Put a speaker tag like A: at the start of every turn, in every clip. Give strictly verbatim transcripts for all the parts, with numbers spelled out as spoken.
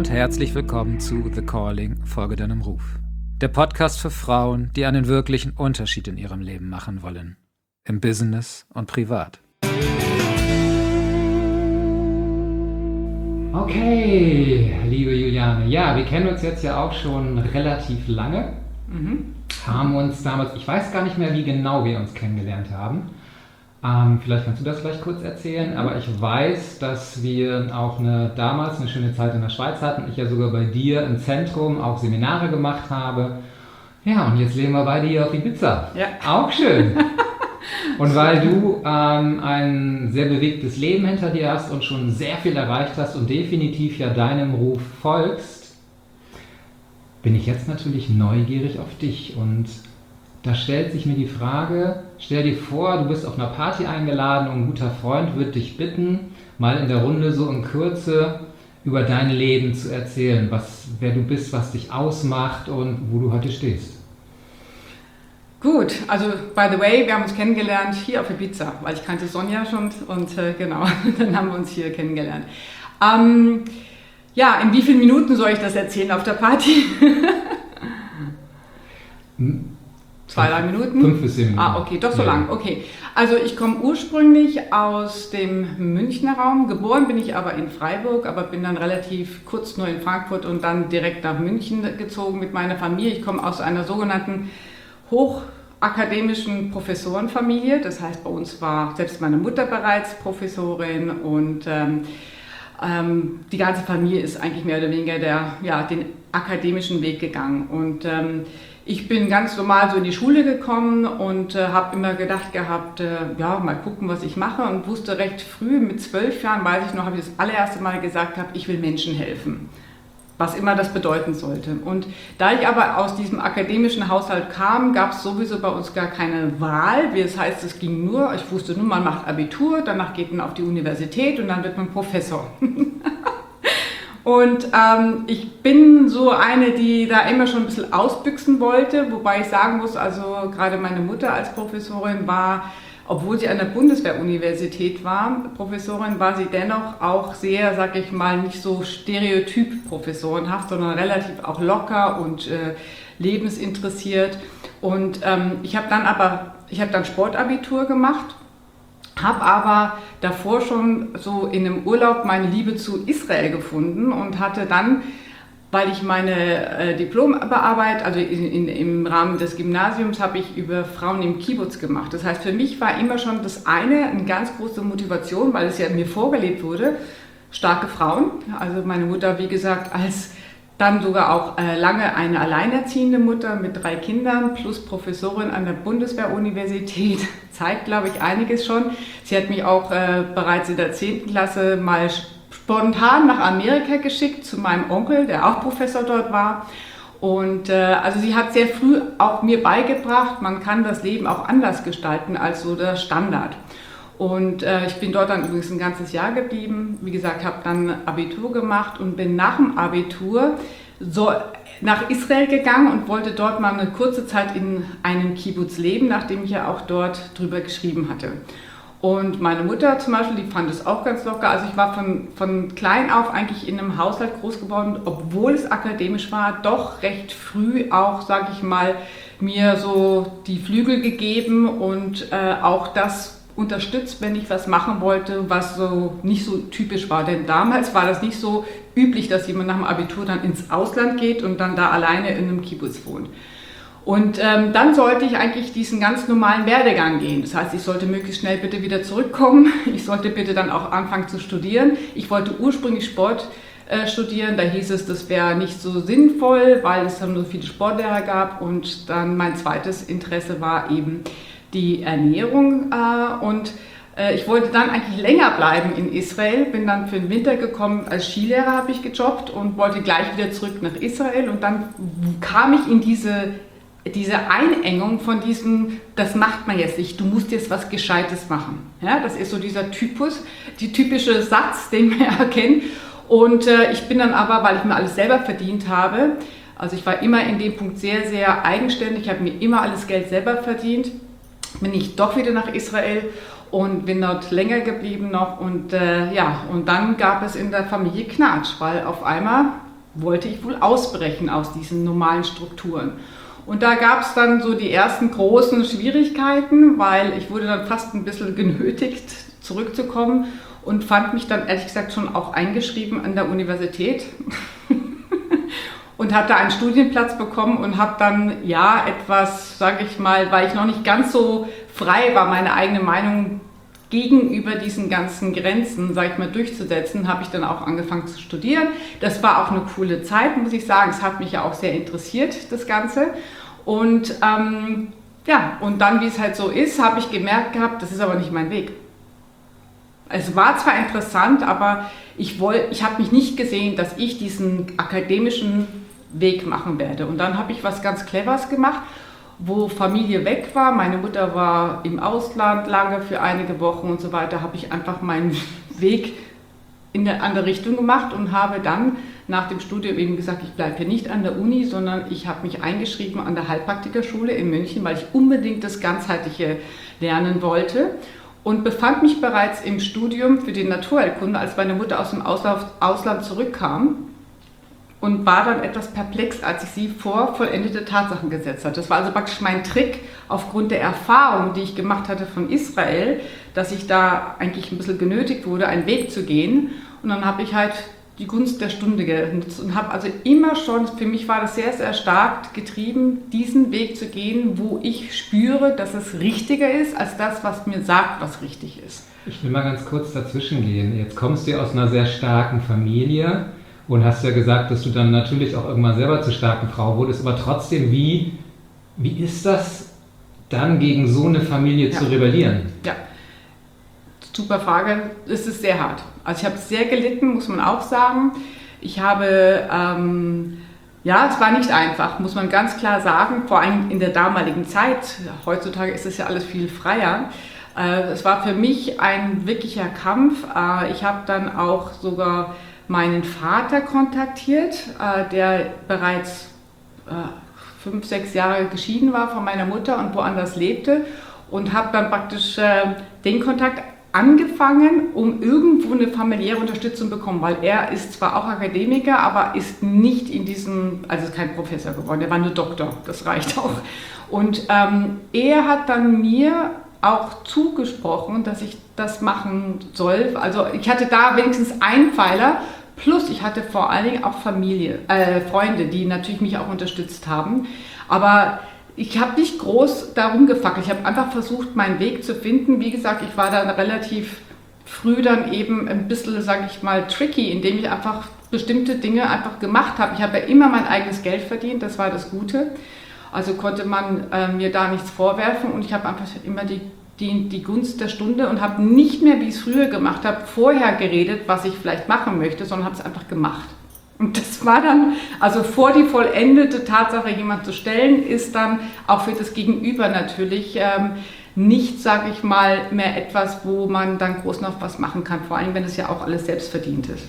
A: und herzlich willkommen zu The Calling, Folge deinem Ruf. Der Podcast für Frauen, die einen wirklichen Unterschied in ihrem Leben machen wollen. Im Business und privat. Okay, liebe Juliane, ja, wir kennen uns jetzt ja auch schon relativ lange. Mhm. Haben uns damals, ich weiß gar nicht mehr, wie genau wir uns kennengelernt haben. Ähm, vielleicht kannst du das gleich kurz erzählen, aber ich weiß, dass wir auch eine, damals eine schöne Zeit in der Schweiz hatten. Ich ja sogar bei dir im Zentrum auch Seminare gemacht habe. Ja, und jetzt leben wir beide hier auf Ibiza. Ja. Auch schön. Und weil du ähm, ein sehr bewegtes Leben hinter dir hast und schon sehr viel erreicht hast und definitiv ja deinem Ruf folgst, bin ich jetzt natürlich neugierig auf dich. Und da stellt sich mir die Frage, stell dir vor, du bist auf einer Party eingeladen und ein guter Freund wird dich bitten, mal in der Runde so in Kürze über dein Leben zu erzählen, was, wer du bist, was dich ausmacht und wo du heute stehst.
B: Gut, also by the way, wir haben uns kennengelernt hier auf Ibiza, weil ich kannte Sonja schon und äh, genau, dann haben wir uns hier kennengelernt. Ähm, ja, in wie vielen Minuten soll ich das erzählen auf der Party? Zwei, drei Minuten?
A: Fünf bis zehn Minuten.
B: Ah, okay, doch so ja. lang. Okay. Also ich komme ursprünglich aus dem Münchner Raum. Geboren bin ich aber in Freiburg, aber bin dann relativ kurz nur in Frankfurt und dann direkt nach München gezogen mit meiner Familie. Ich komme aus einer sogenannten hochakademischen Professorenfamilie. Das heißt, bei uns war selbst meine Mutter bereits Professorin und ähm, ähm, die ganze Familie ist eigentlich mehr oder weniger der, ja, den akademischen Weg gegangen. Und ähm, ich bin ganz normal so in die Schule gekommen und äh, habe immer gedacht gehabt, äh, ja, mal gucken, was ich mache und wusste recht früh, mit zwölf Jahren, weiß ich noch, habe ich das allererste Mal gesagt habe, ich will Menschen helfen, was immer das bedeuten sollte. Und da ich aber aus diesem akademischen Haushalt kam, gab es sowieso bei uns gar keine Wahl. Das heißt, es ging nur, ich wusste nur, man macht Abitur, danach geht man auf die Universität und dann wird man Professor. Und ähm, ich bin so eine, die da immer schon ein bisschen ausbüchsen wollte, wobei ich sagen muss, also gerade meine Mutter als Professorin war, obwohl sie an der Bundeswehr-Universität war, Professorin, war sie dennoch auch sehr, sag ich mal, nicht so stereotyp professorenhaft, sondern relativ auch locker und äh, lebensinteressiert. Und ähm, ich habe dann aber, ich habe dann Sportabitur gemacht. Habe aber davor schon so in einem Urlaub meine Liebe zu Israel gefunden und hatte dann, weil ich meine äh, Diplomarbeit, also in, in, im Rahmen des Gymnasiums, habe ich über Frauen im Kibbutz gemacht. Das heißt, für mich war immer schon das eine eine ganz große Motivation, weil es ja mir vorgelebt wurde, starke Frauen. Also meine Mutter, wie gesagt, als dann sogar auch äh, lange eine alleinerziehende Mutter mit drei Kindern plus Professorin an der Bundeswehr-Universität, zeigt, glaube ich, einiges schon. Sie hat mich auch äh, bereits in der zehnten Klasse mal spontan nach Amerika geschickt zu meinem Onkel, der auch Professor dort war. Und äh, also sie hat sehr früh auch mir beigebracht, man kann das Leben auch anders gestalten als so der Standard. Und äh, ich bin dort dann übrigens ein ganzes Jahr geblieben. Wie gesagt, habe dann Abitur gemacht und bin nach dem Abitur so nach Israel gegangen und wollte dort mal eine kurze Zeit in einem Kibbutz leben, nachdem ich ja auch dort drüber geschrieben hatte. Und meine Mutter zum Beispiel, die fand es auch ganz locker. Also ich war von, von klein auf eigentlich in einem Haushalt groß geworden, obwohl es akademisch war, doch recht früh auch, sage ich mal, mir so die Flügel gegeben und äh, auch das unterstützt, wenn ich was machen wollte, was so nicht so typisch war. Denn damals war das nicht so üblich, dass jemand nach dem Abitur dann ins Ausland geht und dann da alleine in einem Kibbutz wohnt. Und ähm, dann sollte ich eigentlich diesen ganz normalen Werdegang gehen. Das heißt, ich sollte möglichst schnell bitte wieder zurückkommen. Ich sollte bitte dann auch anfangen zu studieren. Ich wollte ursprünglich Sport äh, studieren. Da hieß es, das wäre nicht so sinnvoll, weil es dann so viele Sportlehrer gab. Und dann mein zweites Interesse war eben die Ernährung äh, und äh, ich wollte dann eigentlich länger bleiben in Israel, bin dann für den Winter gekommen, als Skilehrer habe ich gejobbt und wollte gleich wieder zurück nach Israel und dann kam ich in diese, diese Einengung von diesem, das macht man jetzt nicht, du musst jetzt was Gescheites machen. Ja, das ist so dieser Typus, die typische Satz, den wir erkennen und äh, ich bin dann aber, weil ich mir alles selber verdient habe, also ich war immer in dem Punkt sehr, sehr eigenständig, ich habe mir immer alles Geld selber verdient, bin ich doch wieder nach Israel und bin dort länger geblieben noch und äh, ja, und dann gab es in der Familie Knatsch, weil auf einmal wollte ich wohl ausbrechen aus diesen normalen Strukturen. Und da gab es dann so die ersten großen Schwierigkeiten, weil ich wurde dann fast ein bisschen genötigt, zurückzukommen und fand mich dann ehrlich gesagt schon auch eingeschrieben an der Universität und hatte einen Studienplatz bekommen und habe dann ja etwas, sage ich mal, weil ich noch nicht ganz so frei war, meine eigene Meinung gegenüber diesen ganzen Grenzen, sage ich mal, durchzusetzen, habe ich dann auch angefangen zu studieren. Das war auch eine coole Zeit, muss ich sagen. Es hat mich ja auch sehr interessiert, das Ganze. Und ähm, ja, und dann, wie es halt so ist, habe ich gemerkt gehabt, das ist aber nicht mein Weg. Es war zwar interessant, aber ich, woll, ich habe mich nicht gesehen, dass ich diesen akademischen Weg machen werde. Und dann habe ich was ganz Cleveres gemacht, wo Familie weg war. Meine Mutter war im Ausland lange für einige Wochen und so weiter, habe ich einfach meinen Weg in eine andere Richtung gemacht und habe dann nach dem Studium eben gesagt, ich bleibe hier nicht an der Uni, sondern ich habe mich eingeschrieben an der Heilpraktikerschule in München, weil ich unbedingt das Ganzheitliche lernen wollte. Und befand mich bereits im Studium für die Naturheilkunde, als meine Mutter aus dem Ausland zurückkam und war dann etwas perplex, als ich sie vor vollendete Tatsachen gesetzt habe. Das war also praktisch mein Trick aufgrund der Erfahrung, die ich gemacht hatte von Israel, dass ich da eigentlich ein bisschen genötigt wurde, einen Weg zu gehen. Und dann habe ich halt die Gunst der Stunde genutzt und habe also immer schon, für mich war das sehr, sehr stark getrieben, diesen Weg zu gehen, wo ich spüre, dass es richtiger ist, als das, was mir sagt, was richtig ist.
A: Ich will mal ganz kurz dazwischen gehen. Jetzt kommst du ja aus einer sehr starken Familie und hast ja gesagt, dass du dann natürlich auch irgendwann selber zur starken Frau wurdest, aber trotzdem, wie, wie ist das dann gegen so eine Familie ja. zu rebellieren?
B: Ja. Super Frage. Es ist sehr hart. Also ich habe sehr gelitten, muss man auch sagen. Ich habe, ähm, ja, es war nicht einfach, muss man ganz klar sagen, vor allem in der damaligen Zeit. Heutzutage ist es ja alles viel freier. Äh, es war für mich ein wirklicher Kampf. Äh, ich habe dann auch sogar meinen Vater kontaktiert, äh, der bereits äh, fünf, sechs Jahre geschieden war von meiner Mutter und woanders lebte und habe dann praktisch äh, den Kontakt angefangen, um irgendwo eine familiäre Unterstützung zu bekommen, weil er ist zwar auch Akademiker, aber ist nicht in diesem, also ist kein Professor geworden, er war nur Doktor, das reicht auch. Und ähm, er hat dann mir auch zugesprochen, dass ich das machen soll. Also ich hatte da wenigstens einen Pfeiler, plus ich hatte vor allen Dingen auch Familie, äh, Freunde, die natürlich mich auch unterstützt haben, aber ich habe nicht groß darum gefackelt, ich habe einfach versucht, meinen Weg zu finden. Wie gesagt, ich war dann relativ früh dann eben ein bisschen, sage ich mal, tricky, indem ich einfach bestimmte Dinge einfach gemacht habe. Ich habe ja immer mein eigenes Geld verdient, das war das Gute. Also konnte man äh, mir da nichts vorwerfen und ich habe einfach immer die, die, die Gunst der Stunde und habe nicht mehr, wie ich es früher gemacht habe, vorher geredet, was ich vielleicht machen möchte, sondern habe es einfach gemacht. Und das war dann, also vor die vollendete Tatsache jemand zu stellen, ist dann auch für das Gegenüber natürlich ähm, nicht, sage ich mal, mehr etwas, wo man dann groß noch was machen kann, vor allem wenn es ja auch alles selbst verdient ist.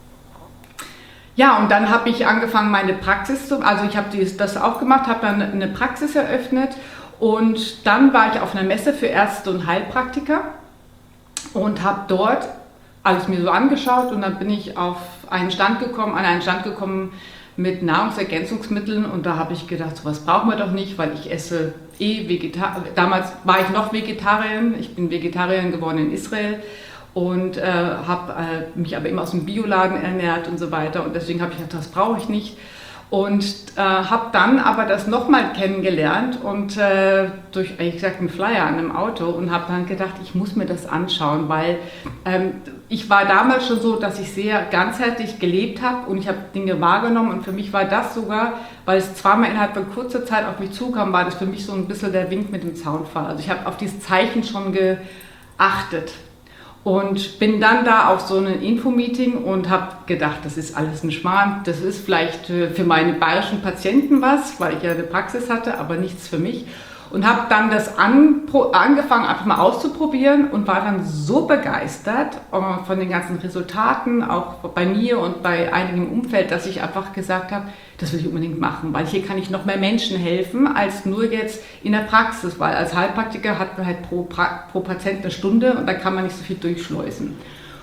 B: Ja, und dann habe ich angefangen, meine Praxis zu, also ich habe das auch gemacht, habe dann eine Praxis eröffnet und dann war ich auf einer Messe für Ärzte und Heilpraktiker und habe dort alles mir so angeschaut und dann bin ich auf einen Stand gekommen, an einen Stand gekommen mit Nahrungsergänzungsmitteln und da habe ich gedacht, sowas brauchen wir doch nicht, weil ich esse eh Vegetarier. Damals war ich noch Vegetarierin, ich bin Vegetarierin geworden in Israel und äh, habe äh, mich aber immer aus dem Bioladen ernährt und so weiter und deswegen habe ich gedacht, das brauche ich nicht. Und äh, habe dann aber das nochmal kennengelernt und äh, durch, ehrlich gesagt, einen Flyer an einem Auto und habe dann gedacht, ich muss mir das anschauen, weil ähm, ich war damals schon so, dass ich sehr ganzheitlich gelebt habe und ich habe Dinge wahrgenommen und für mich war das sogar, weil es zweimal innerhalb von kurzer Zeit auf mich zukam, war das für mich so ein bisschen der Wink mit dem Zaunpfahl. Also ich habe auf dieses Zeichen schon geachtet. Und bin dann da auf so ein Infomeeting und habe gedacht, das ist alles ein Schmarrn, das ist vielleicht für meine bayerischen Patienten was, weil ich ja eine Praxis hatte, aber nichts für mich. Und habe dann das an, angefangen, einfach mal auszuprobieren und war dann so begeistert von den ganzen Resultaten, auch bei mir und bei einigen im Umfeld, dass ich einfach gesagt habe, das will ich unbedingt machen, weil hier kann ich noch mehr Menschen helfen, als nur jetzt in der Praxis, weil als Heilpraktiker hat man halt pro, pro Patient eine Stunde und da kann man nicht so viel durchschleusen.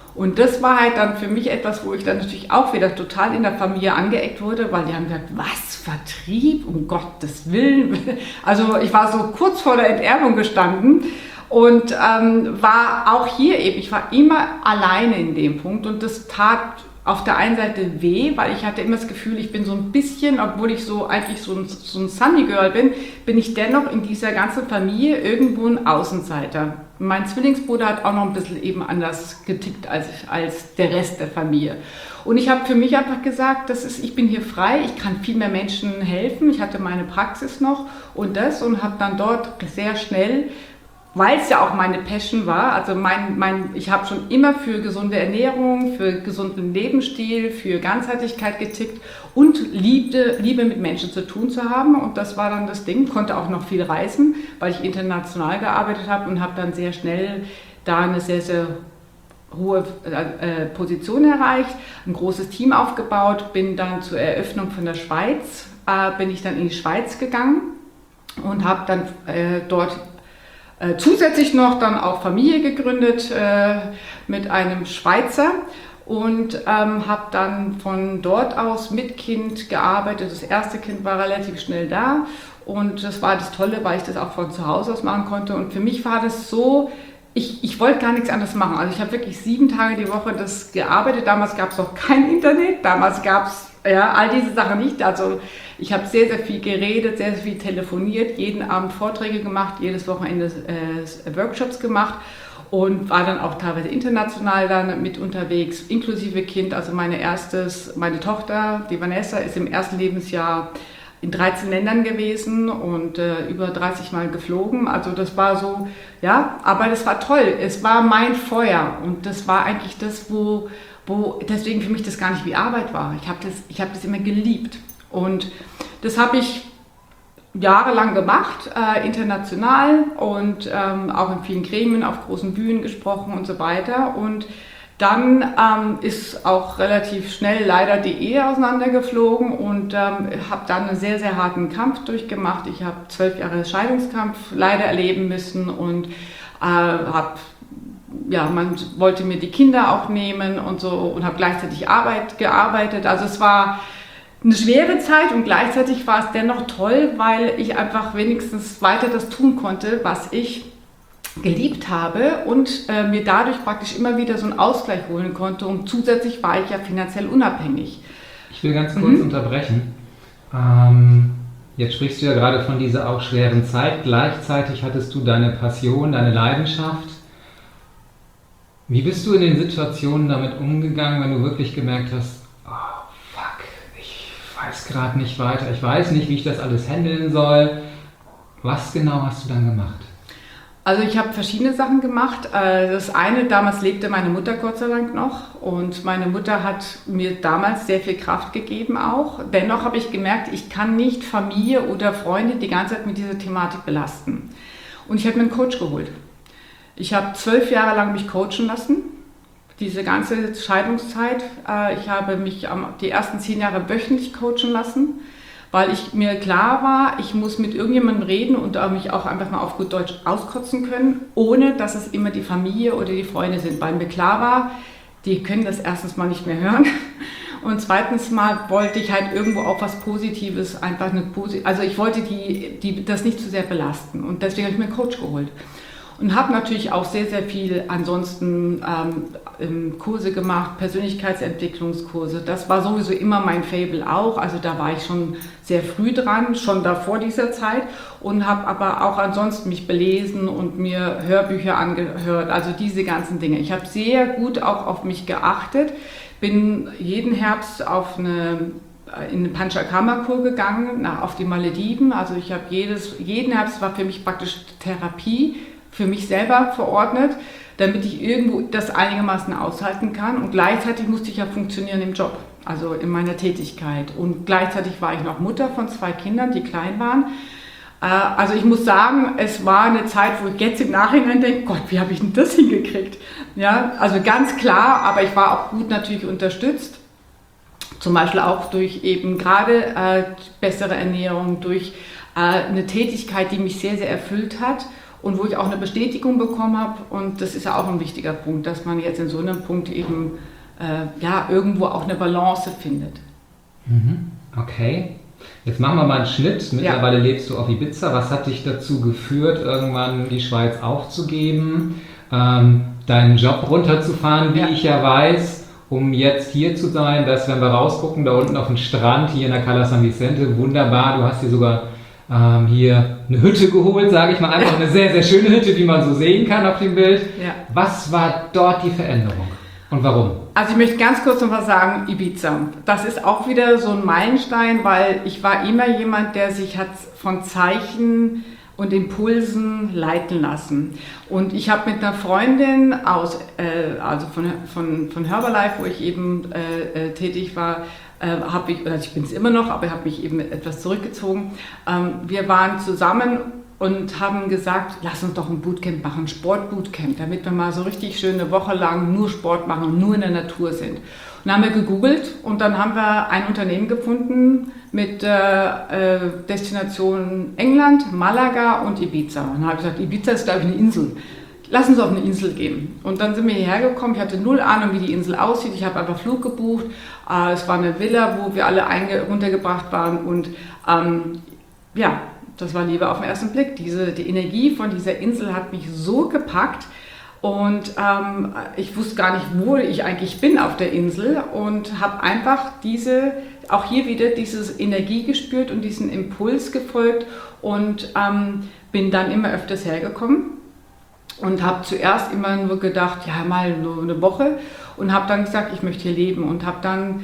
B: Und das war halt dann für mich etwas, wo ich dann natürlich auch wieder total in der Familie angeeckt wurde, weil die haben gesagt, was, Vertrieb, um Gottes Willen. Also ich war so kurz vor der Enterbung gestanden und ähm, war auch hier eben, ich war immer alleine in dem Punkt und das tat auf der einen Seite weh, weil ich hatte immer das Gefühl, ich bin so ein bisschen, obwohl ich so eigentlich so ein, so ein Sunny Girl bin, bin ich dennoch in dieser ganzen Familie irgendwo ein Außenseiter. Mein Zwillingsbruder hat auch noch ein bisschen eben anders getickt als, als der Rest der Familie. Und ich habe für mich einfach gesagt, das ist, ich bin hier frei, ich kann viel mehr Menschen helfen. Ich hatte meine Praxis noch und das und habe dann dort sehr schnell, weil es ja auch meine Passion war, also mein, mein, ich habe schon immer für gesunde Ernährung, für gesunden Lebensstil, für Ganzheitlichkeit getickt und liebte, Liebe mit Menschen zu tun zu haben und das war dann das Ding, konnte auch noch viel reisen, weil ich international gearbeitet habe und habe dann sehr schnell da eine sehr, sehr hohe äh, Position erreicht, ein großes Team aufgebaut, bin dann zur Eröffnung von der Schweiz, äh, bin ich dann in die Schweiz gegangen und habe dann äh, dort Äh, zusätzlich noch dann auch Familie gegründet äh, mit einem Schweizer und ähm, habe dann von dort aus mit Kind gearbeitet. Das erste Kind war relativ schnell da und das war das Tolle, weil ich das auch von zu Hause aus machen konnte. Und für mich war das so, ich, ich wollte gar nichts anderes machen. Also ich habe wirklich sieben Tage die Woche das gearbeitet. Damals gab es noch kein Internet, damals gab es ja, all diese Sachen nicht. Also ich habe sehr, sehr viel geredet, sehr, sehr viel telefoniert, jeden Abend Vorträge gemacht, jedes Wochenende äh, Workshops gemacht und war dann auch teilweise international dann mit unterwegs, inklusive Kind. Also meine erstes, meine Tochter, die Vanessa, ist im ersten Lebensjahr in dreizehn Ländern gewesen und äh, über dreißig Mal geflogen. Also das war so, ja, aber das war toll. Es war mein Feuer und das war eigentlich das, wo, wo deswegen für mich das gar nicht wie Arbeit war. Ich habe das, ich hab das immer geliebt. Und das habe ich jahrelang gemacht, äh, international und ähm, auch in vielen Gremien, auf großen Bühnen gesprochen und so weiter. Und dann ähm, ist auch relativ schnell leider die Ehe auseinandergeflogen und ähm, habe dann einen sehr, sehr harten Kampf durchgemacht. Ich habe zwölf Jahre Scheidungskampf leider erleben müssen und äh, habe ja, man wollte mir die Kinder auch nehmen und so und habe gleichzeitig Arbeit gearbeitet. Also es war eine schwere Zeit und gleichzeitig war es dennoch toll, weil ich einfach wenigstens weiter das tun konnte, was ich geliebt habe und äh, mir dadurch praktisch immer wieder so einen Ausgleich holen konnte und zusätzlich war ich ja finanziell unabhängig.
A: Ich will ganz kurz mhm. unterbrechen. Ähm, jetzt sprichst du ja gerade von dieser auch schweren Zeit. Gleichzeitig hattest du deine Passion, deine Leidenschaft. Wie bist du in den Situationen damit umgegangen, wenn du wirklich gemerkt hast, oh fuck, ich weiß gerade nicht weiter, ich weiß nicht, wie ich das alles handeln soll. Was genau hast du dann gemacht?
B: Also ich habe verschiedene Sachen gemacht. Das eine, damals lebte meine Mutter Gott sei Dank noch und meine Mutter hat mir damals sehr viel Kraft gegeben auch. Dennoch habe ich gemerkt, ich kann nicht Familie oder Freunde die ganze Zeit mit dieser Thematik belasten. Und ich habe mir einen Coach geholt. Ich habe zwölf Jahre lang mich coachen lassen, diese ganze Scheidungszeit. Ich habe mich die ersten zehn Jahre wöchentlich coachen lassen, weil ich mir klar war, ich muss mit irgendjemandem reden und mich auch einfach mal auf gut Deutsch auskotzen können, ohne dass es immer die Familie oder die Freunde sind, weil mir klar war, die können das erstens mal nicht mehr hören und zweitens mal wollte ich halt irgendwo auch was Positives, einfach eine Posi- also ich wollte die, die, das nicht zu sehr belasten und deswegen habe ich mir einen Coach geholt. Und habe natürlich auch sehr, sehr viel ansonsten ähm, Kurse gemacht, Persönlichkeitsentwicklungskurse. Das war sowieso immer mein Faible auch. Also da war ich schon sehr früh dran, schon davor dieser Zeit. Und habe aber auch ansonsten mich belesen und mir Hörbücher angehört. Also diese ganzen Dinge. Ich habe sehr gut auch auf mich geachtet. Bin jeden Herbst auf eine in eine Panchakarma-Kur gegangen, nach, auf die Malediven. Also ich habe jedes, jeden Herbst war für mich praktisch Therapie, für mich selber verordnet, damit ich irgendwo das einigermaßen aushalten kann. Und gleichzeitig musste ich ja funktionieren im Job, also in meiner Tätigkeit. Und gleichzeitig war ich noch Mutter von zwei Kindern, die klein waren. Also ich muss sagen, es war eine Zeit, wo ich jetzt im Nachhinein denke, Gott, wie habe ich denn das hingekriegt? Ja, also ganz klar, aber ich war auch gut natürlich unterstützt. Zum Beispiel auch durch eben gerade äh, bessere Ernährung, durch äh, eine Tätigkeit, die mich sehr, sehr erfüllt hat. und wo ich auch eine Bestätigung bekommen habe. Und das ist ja auch ein wichtiger Punkt, dass man jetzt in so einem Punkt eben äh, ja, irgendwo auch eine Balance findet.
A: Mhm. Okay. Jetzt machen wir mal einen Schnitt. Mittlerweile ja. lebst du auf Ibiza. Was hat dich dazu geführt, irgendwann die Schweiz aufzugeben, ähm, deinen Job runterzufahren, wie ja. ich ja weiß, um jetzt hier zu sein, dass, wenn wir rausgucken, da unten auf dem Strand, hier in der Cala San Vicente, wunderbar, du hast dir sogar ähm, hier eine Hütte geholt, sage ich mal, einfach eine sehr, sehr schöne Hütte, wie man so sehen kann auf dem Bild. Ja. Was war dort die Veränderung und warum?
B: Also ich möchte ganz kurz noch was sagen, Ibiza. Das ist auch wieder so ein Meilenstein, weil ich war immer jemand, der sich hat von Zeichen und Impulsen leiten lassen. Und ich habe mit einer Freundin aus, äh, also von, von, von Herbalife, wo ich eben äh, äh, tätig war, äh, habe ich, oder ich bin es immer noch, aber ich habe mich eben etwas zurückgezogen. Ähm, wir waren zusammen und haben gesagt, lass uns doch ein Bootcamp machen, ein Sportbootcamp, damit wir mal so richtig schön eine Woche lang nur Sport machen und nur in der Natur sind. Und dann haben wir gegoogelt und dann haben wir ein Unternehmen gefunden mit äh, äh, Destinationen England, Malaga und Ibiza. Und dann habe ich gesagt, Ibiza ist, glaube ich, eine Insel. Lass uns auf eine Insel gehen. Und dann sind wir hierher gekommen. Ich hatte null Ahnung, wie die Insel aussieht. Ich habe einfach Flug gebucht. Äh, es war eine Villa, wo wir alle runtergebracht waren. Und ähm, ja, das war Liebe auf den ersten Blick. Diese, die Energie von dieser Insel hat mich so gepackt. Und ähm, ich wusste gar nicht, wo ich eigentlich bin auf der Insel und habe einfach diese, auch hier wieder diese Energie gespürt und diesen Impuls gefolgt und ähm, bin dann immer öfters hergekommen und habe zuerst immer nur gedacht, ja mal nur eine Woche und habe dann gesagt, ich möchte hier leben und habe dann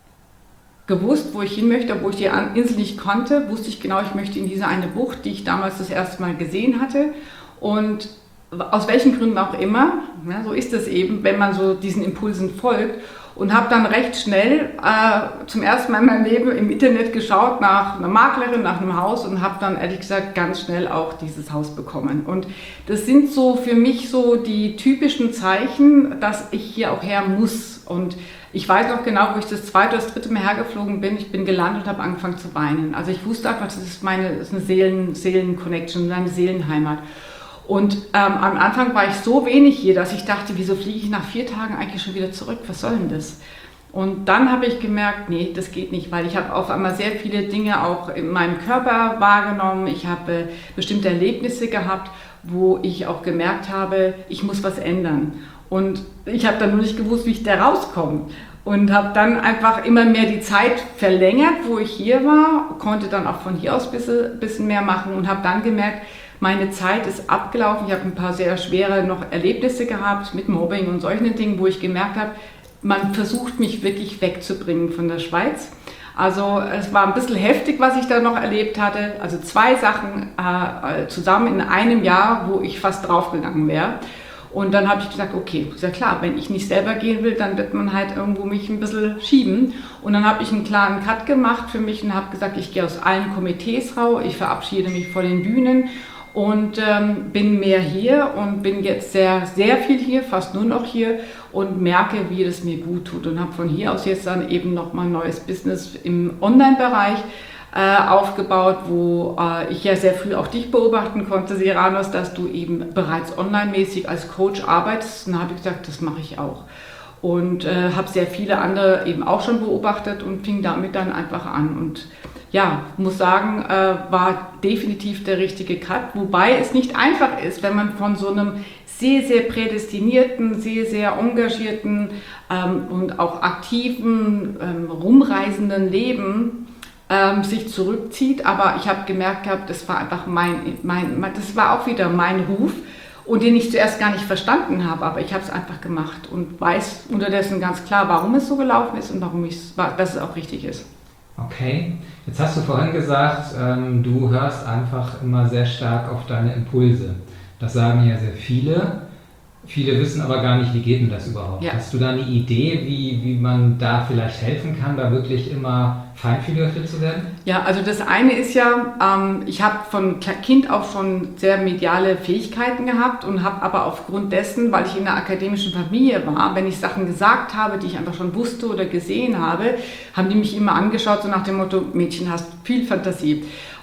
B: gewusst, wo ich hin möchte, obwohl ich die Insel nicht kannte, wusste ich genau, ich möchte in diese eine Bucht, die ich damals das erste Mal gesehen hatte und aus welchen Gründen auch immer, ja, so ist es eben, wenn man so diesen Impulsen folgt und habe dann recht schnell äh, zum ersten Mal in meinem Leben im Internet geschaut nach einer Maklerin, nach einem Haus und habe dann ehrlich gesagt ganz schnell auch dieses Haus bekommen. Und das sind so für mich so die typischen Zeichen, dass ich hier auch her muss. Und ich weiß noch genau, wo ich das zweite oder das dritte Mal hergeflogen bin. Ich bin gelandet und habe angefangen zu weinen. Also ich wusste einfach, das ist meine das ist eine Seelen, Seelen-Connection, eine Seelenheimat. Und ähm, am Anfang war ich so wenig hier, dass ich dachte, wieso fliege ich nach vier Tagen eigentlich schon wieder zurück? Was soll denn das? Und dann habe ich gemerkt, nee, das geht nicht, weil ich habe auf einmal sehr viele Dinge auch in meinem Körper wahrgenommen. Ich habe äh, bestimmte Erlebnisse gehabt, wo ich auch gemerkt habe, ich muss was ändern. Und ich habe dann nur nicht gewusst, wie ich da rauskomme. Und habe dann einfach immer mehr die Zeit verlängert, wo ich hier war, konnte dann auch von hier aus ein bisschen, bisschen mehr machen und habe dann gemerkt, meine Zeit ist abgelaufen. Ich habe ein paar sehr schwere noch Erlebnisse gehabt mit Mobbing und solchen Dingen, wo ich gemerkt habe, man versucht mich wirklich wegzubringen von der Schweiz. Also es war ein bisschen heftig, was ich da noch erlebt hatte. Also zwei Sachen äh, zusammen in einem Jahr, wo ich fast draufgegangen wäre. Und dann habe ich gesagt, okay, ist ja klar, wenn ich nicht selber gehen will, dann wird man halt irgendwo mich ein bisschen schieben. Und dann habe ich einen klaren Cut gemacht für mich und habe gesagt, ich gehe aus allen Komitees raus, ich verabschiede mich von den Bühnen. Und ähm, bin mehr hier und bin jetzt sehr, sehr viel hier, fast nur noch hier und merke, wie das mir gut tut und habe von hier aus jetzt dann eben nochmal ein neues Business im Online-Bereich äh, aufgebaut, wo äh, ich ja sehr früh auch dich beobachten konnte, Seranos, dass du eben bereits online-mäßig als Coach arbeitest. Und dann habe ich gesagt, das mache ich auch. Und äh, habe sehr viele andere eben auch schon beobachtet und fing damit dann einfach an. Und ja, muss sagen, äh, war definitiv der richtige Cut, wobei es nicht einfach ist, wenn man von so einem sehr, sehr prädestinierten, sehr, sehr engagierten ähm, und auch aktiven, ähm, rumreisenden Leben ähm, sich zurückzieht. Aber ich habe gemerkt gehabt, das war einfach mein, mein, das war auch wieder mein Ruf und den ich zuerst gar nicht verstanden habe, aber ich habe es einfach gemacht und weiß unterdessen ganz klar, warum es so gelaufen ist und warum ich, dass es auch richtig ist.
A: Okay, jetzt hast du vorhin gesagt, ähm, du hörst einfach immer sehr stark auf deine Impulse. Das sagen ja sehr viele. Viele wissen aber gar nicht, wie geht denn das überhaupt? Ja. Hast du da eine Idee, wie, wie man da vielleicht helfen kann, da wirklich immer feinfühliger für zu werden?
B: Ja, also das eine ist ja, ähm, ich habe von Kind auf schon sehr mediale Fähigkeiten gehabt und habe aber aufgrund dessen, weil ich in einer akademischen Familie war, wenn ich Sachen gesagt habe, die ich einfach schon wusste oder gesehen habe, haben die mich immer angeschaut, so nach dem Motto, Mädchen, hast viel Fantasie.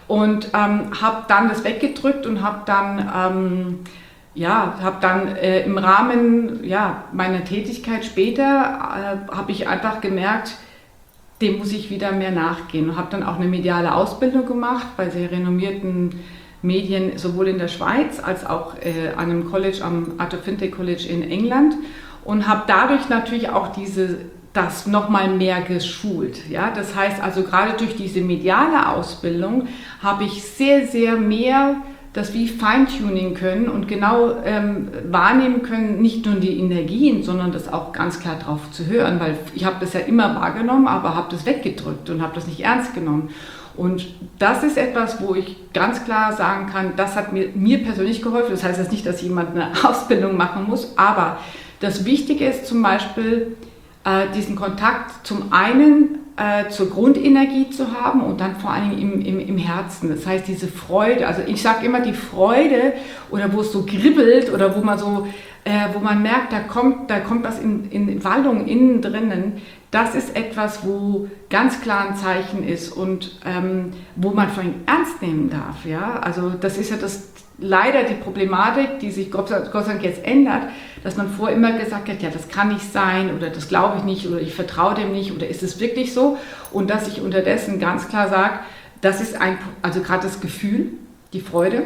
B: Und ähm, habe dann das weggedrückt und habe dann, ähm, ja, habe dann äh, im Rahmen ja, meiner Tätigkeit später, äh, habe ich einfach gemerkt, dem muss ich wieder mehr nachgehen. Und habe dann auch eine mediale Ausbildung gemacht bei sehr renommierten Medien, sowohl in der Schweiz als auch äh, an einem College, am Arthur Findlay College in England. Und habe dadurch natürlich auch diese, das nochmal mehr geschult. Ja? Das heißt also, gerade durch diese mediale Ausbildung habe ich sehr, sehr mehr das wie Feintuning können und genau ähm, wahrnehmen können, nicht nur die Energien, sondern das auch ganz klar drauf zu hören, weil ich habe das ja immer wahrgenommen, aber habe das weggedrückt und habe das nicht ernst genommen. Und das ist etwas, wo ich ganz klar sagen kann, das hat mir, mir persönlich geholfen. Das heißt jetzt nicht, dass jemand eine Ausbildung machen muss, aber das Wichtige ist zum Beispiel, äh, diesen Kontakt zum einen äh, zur Grundenergie zu haben und dann vor allem im, im, im Herzen. Das heißt, diese Freude, also ich sage immer die Freude oder wo es so kribbelt oder wo man so, äh, wo man merkt, da kommt, da kommt was in, in Wallung innen drinnen, das ist etwas, wo ganz klar ein Zeichen ist und ähm, wo man vor allem ernst nehmen darf. Ja? Also das ist ja das leider die Problematik, die sich Gott sei Dank jetzt ändert, dass man vorher immer gesagt hat, ja, das kann nicht sein oder das glaube ich nicht oder ich vertraue dem nicht oder ist es wirklich so? Und dass ich unterdessen ganz klar sage, das ist ein, also gerade das Gefühl, die Freude,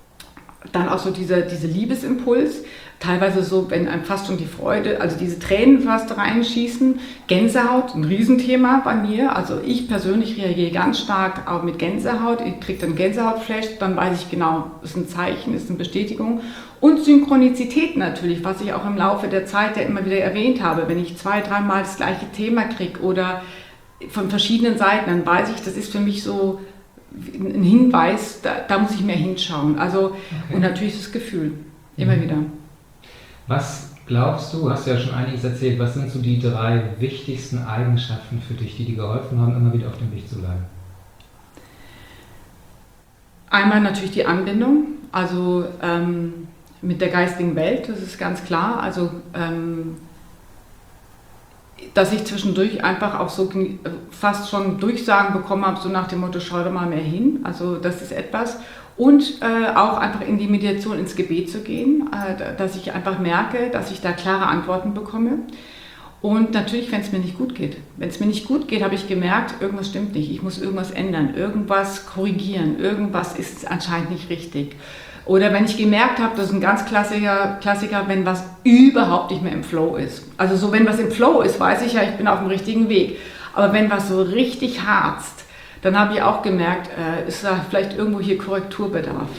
B: dann auch so dieser, dieser Liebesimpuls, teilweise so, wenn einem fast schon die Freude, also diese Tränen fast reinschießen, Gänsehaut, ein Riesenthema bei mir, also ich persönlich reagiere ganz stark auch mit Gänsehaut, ich kriege dann Gänsehautflash, dann weiß ich genau, das ist ein Zeichen, das ist eine Bestätigung und Synchronizität natürlich, was ich auch im Laufe der Zeit ja immer wieder erwähnt habe, wenn ich zwei, dreimal das gleiche Thema kriege oder von verschiedenen Seiten, dann weiß ich, das ist für mich so ein Hinweis, da, da muss ich mehr hinschauen, also okay. Und natürlich das Gefühl, immer mhm. wieder.
A: Was glaubst du, hast du ja schon einiges erzählt, was sind so die drei wichtigsten Eigenschaften für dich, die dir geholfen haben, immer wieder auf dem Weg zu bleiben?
B: Einmal natürlich die Anbindung, also ähm, mit der geistigen Welt, das ist ganz klar, also ähm, dass ich zwischendurch einfach auch so fast schon Durchsagen bekommen habe, so nach dem Motto, schau doch mal mehr hin, also das ist etwas. Und äh, auch einfach in die Meditation, ins Gebet zu gehen, äh, dass ich einfach merke, dass ich da klare Antworten bekomme. Und natürlich, wenn es mir nicht gut geht. Wenn es mir nicht gut geht, habe ich gemerkt, irgendwas stimmt nicht. Ich muss irgendwas ändern, irgendwas korrigieren, irgendwas ist anscheinend nicht richtig. Oder wenn ich gemerkt habe, das ist ein ganz Klassiker, Klassiker, wenn was überhaupt nicht mehr im Flow ist. Also so, wenn was im Flow ist, weiß ich ja, ich bin auf dem richtigen Weg. Aber wenn was so richtig harzt, dann habe ich auch gemerkt, äh, ist da vielleicht irgendwo hier Korrekturbedarf.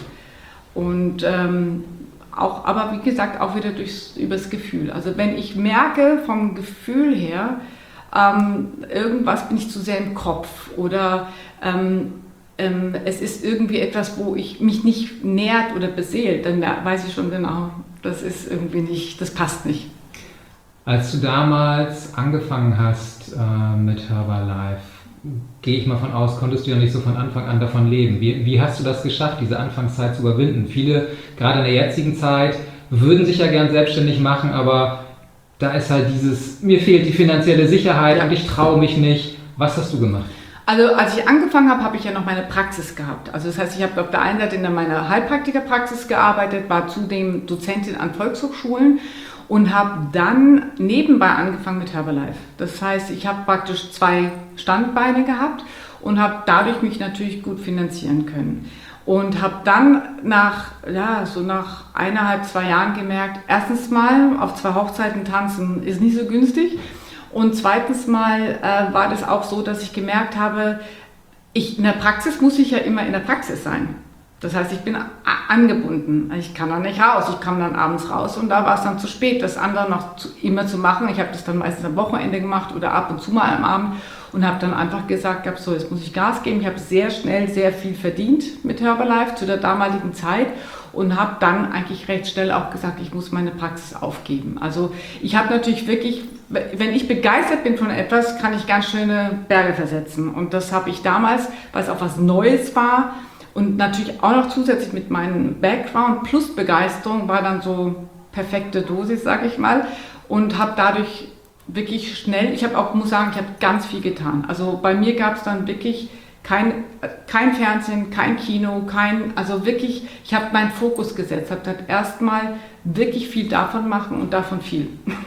B: Und ähm, auch, aber wie gesagt, auch wieder durchs, übers Gefühl. Also wenn ich merke vom Gefühl her, ähm, irgendwas bin ich zu sehr im Kopf oder ähm, ähm, es ist irgendwie etwas, wo ich mich nicht nährt oder beseelt, dann weiß ich schon genau, das ist irgendwie nicht, das passt nicht.
A: Als du damals angefangen hast äh, mit Herbalife, gehe ich mal von aus, konntest du ja nicht so von Anfang an davon leben. Wie, wie hast du das geschafft, diese Anfangszeit zu überwinden? Viele, gerade in der jetzigen Zeit, würden sich ja gern selbstständig machen, aber da ist halt dieses, mir fehlt die finanzielle Sicherheit ja. Und ich traue mich nicht. Was hast du gemacht?
B: Also als ich angefangen habe, habe ich ja noch meine Praxis gehabt. Also das heißt, ich habe auf der einen Seite in meiner Heilpraktikerpraxis gearbeitet, war zudem Dozentin an Volkshochschulen und habe dann nebenbei angefangen mit Herbalife. Das heißt, ich habe praktisch zwei Standbeine gehabt und habe dadurch mich natürlich gut finanzieren können. Und habe dann nach, ja, so nach eineinhalb, zwei Jahren gemerkt, erstens mal, auf zwei Hochzeiten tanzen ist nicht so günstig. Und zweitens mal äh, war das auch so, dass ich gemerkt habe, ich, in der Praxis muss ich ja immer in der Praxis sein. Das heißt, ich bin angebunden. Ich kann dann nicht raus. Ich kam dann abends raus und da war es dann zu spät, das andere noch zu, immer zu machen. Ich habe das dann meistens am Wochenende gemacht oder ab und zu mal am Abend und habe dann einfach gesagt, hab, so, jetzt muss ich Gas geben. Ich habe sehr schnell sehr viel verdient mit Herbalife zu der damaligen Zeit und habe dann eigentlich recht schnell auch gesagt, ich muss meine Praxis aufgeben. Also ich habe natürlich wirklich, wenn ich begeistert bin von etwas, kann ich ganz schöne Berge versetzen. Und das habe ich damals, weil es auch was Neues war, und natürlich auch noch zusätzlich mit meinem Background plus Begeisterung war dann so perfekte Dosis, sage ich mal. Und habe dadurch wirklich schnell, ich habe auch, muss sagen, ich habe ganz viel getan. Also bei mir gab es dann wirklich Kein, kein Fernsehen, kein Kino, kein, also wirklich, ich habe meinen Fokus gesetzt, habe gesagt, erstmal wirklich viel davon machen und davon viel.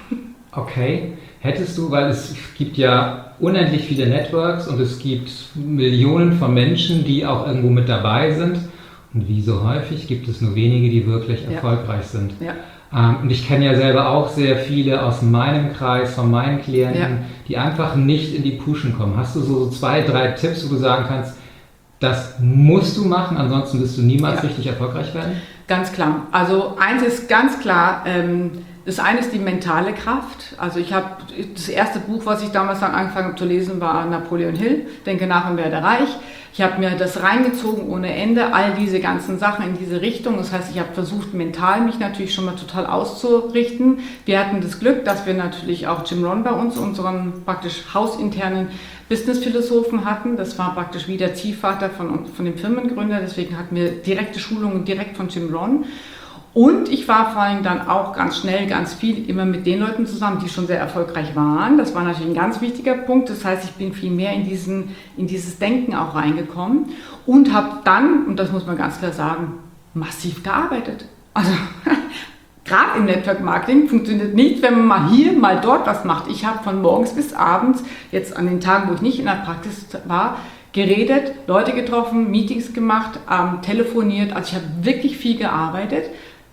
A: Okay, hättest du, weil es gibt ja unendlich viele Networks und es gibt Millionen von Menschen, die auch irgendwo mit dabei sind und wie so häufig gibt es nur wenige, die wirklich
B: Ja.
A: erfolgreich sind.
B: Ja.
A: Ähm, und ich kenne ja selber auch sehr viele aus meinem Kreis, von meinen Klienten,
B: Ja.
A: die einfach nicht in die Pushen kommen. Hast du so zwei, drei Tipps, wo du sagen kannst, das musst du machen, ansonsten wirst du niemals
B: Ja.
A: richtig erfolgreich werden?
B: Ganz klar. Also eins ist ganz klar, ähm, das eine ist die mentale Kraft. Also ich habe das erste Buch, was ich damals angefangen habe zu lesen, war Napoleon Hill, Denke nach und werde reich. Ich habe mir das reingezogen ohne Ende, all diese ganzen Sachen in diese Richtung. Das heißt, ich habe versucht, mental mich natürlich schon mal total auszurichten. Wir hatten das Glück, dass wir natürlich auch Jim Rohn bei uns, unseren praktisch hausinternen Business-Philosophen hatten. Das war praktisch wie der Ziehvater von, von dem Firmengründer. Deswegen hatten wir direkte Schulungen direkt von Jim Rohn. Und ich war vor allem dann auch ganz schnell, ganz viel immer mit den Leuten zusammen, die schon sehr erfolgreich waren. Das war natürlich ein ganz wichtiger Punkt. Das heißt, ich bin viel mehr in, diesen, in dieses Denken auch reingekommen und habe dann, und das muss man ganz klar sagen, massiv gearbeitet. Also gerade im Network Marketing funktioniert nicht, wenn man mal hier, mal dort was macht. Ich habe von morgens bis abends, jetzt an den Tagen, wo ich nicht in der Praxis war, geredet, Leute getroffen, Meetings gemacht, ähm, telefoniert. Also ich habe wirklich viel gearbeitet.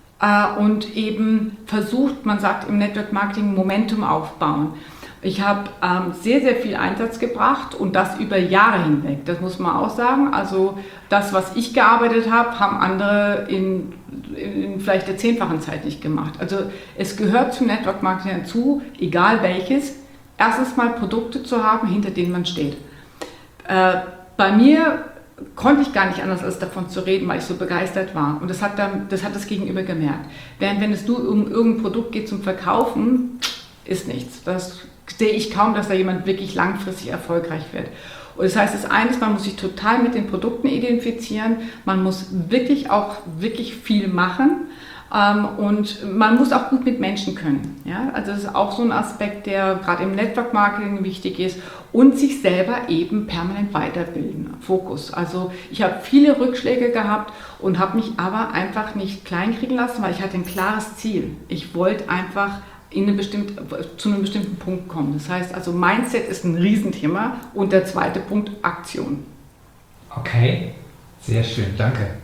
B: Und eben versucht, man sagt im Network Marketing, Momentum aufbauen. Ich habe ähm, sehr, sehr viel Einsatz gebracht und das über Jahre hinweg, das muss man auch sagen. Also das, was ich gearbeitet habe, haben andere in, in vielleicht der zehnfachen Zeit nicht gemacht. Also es gehört zum Network Marketing dazu, egal welches, erstens mal Produkte zu haben, hinter denen man steht. Äh, bei mir konnte ich gar nicht anders, als davon zu reden, weil ich so begeistert war. Und das hat, dann, das, hat das Gegenüber gemerkt. Während wenn es nur um irgendein Produkt geht zum Verkaufen, ist nichts. Das sehe ich kaum, dass da jemand wirklich langfristig erfolgreich wird. Und das heißt, das eine ist, man muss sich total mit den Produkten identifizieren. Man muss wirklich auch wirklich viel machen. Ähm, und man muss auch gut mit Menschen können. Ja? Also das ist auch so ein Aspekt, der gerade im Network Marketing wichtig ist und sich selber eben permanent weiterbilden. Fokus. Also ich habe viele Rückschläge gehabt und habe mich aber einfach nicht kleinkriegen lassen, weil ich hatte ein klares Ziel. Ich wollte einfach in eine bestimmte, zu einem bestimmten Punkt kommen. Das heißt also, Mindset ist ein Riesenthema und der zweite Punkt, Aktion.
A: Okay, sehr schön, danke.